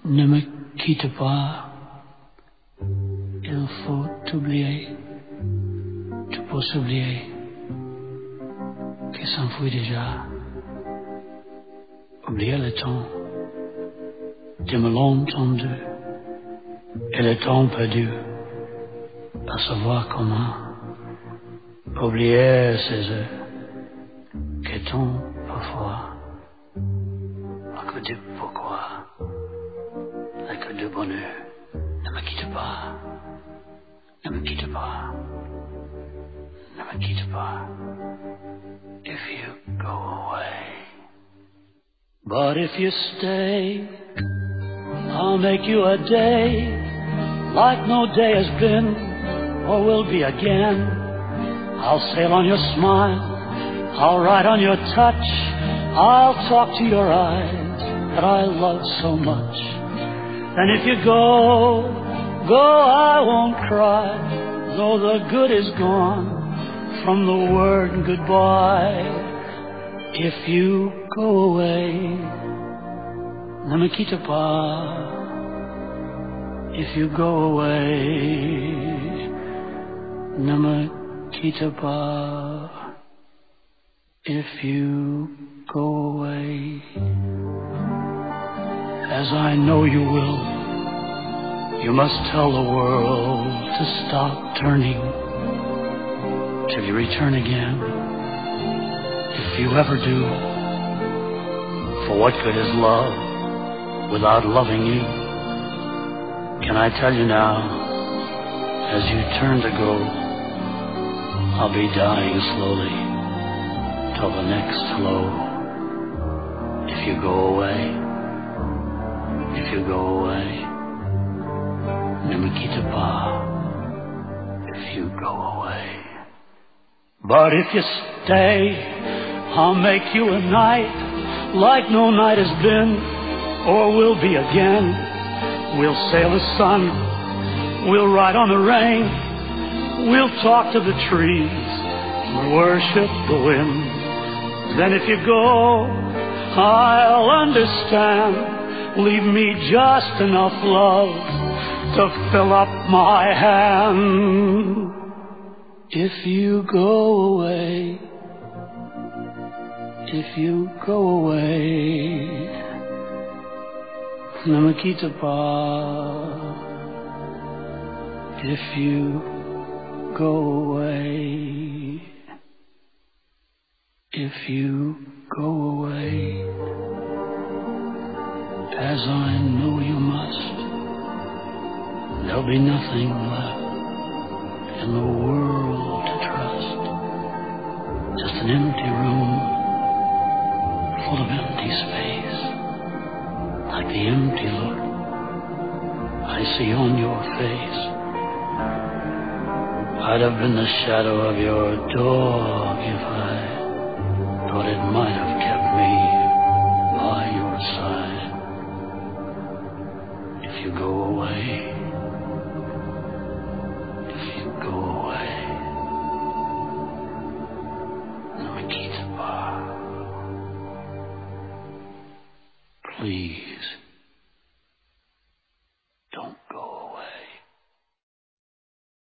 Ne me quitte pas, il faut t'oublier. Tu peux s'oublier qui s'enfuit déjà. Oublier le temps de me l'entendu et le temps perdu, à savoir comment oublier ces heures qui tombent parfois. À que du pourquoi, à que du bonheur. Ne me quitte pas, ne me quitte pas, ne me quitte pas. If you go away, but if you stay, I'll make you a day like no day has been or will be again. I'll sail on your smile, I'll ride on your touch, I'll talk to your eyes that I love so much. And if you go, I won't cry, though the good is gone from the word goodbye. If you go away, ne me quitte pas. If you go away, ne me quitte pas. If you go away, as I know you will, you must tell the world to stop turning till you return again. If you ever do, for what good is love without loving you? Can I tell you now, as you turn to go, I'll be dying slowly till the next hello. If you go away, if you go away, ne me quitte pas. If you go away, but if you stay, I'll make you a night like no night has been or will be again. We'll sail the sun, we'll ride on the rain, we'll talk to the trees, worship the wind. Then if you go, I'll understand. Leave me just enough love to fill up my hand. If you go away, if you go away, ne me quitte pas. If you go away, if you go away, as I know you must, there'll be nothing left in the world to trust. Just an empty room full of empty space, like the empty look I see on your face. I'd have been the shadow of your dog if I thought it might have kept me by your side. If you go away, if you go away, ne me quitte pas. Please.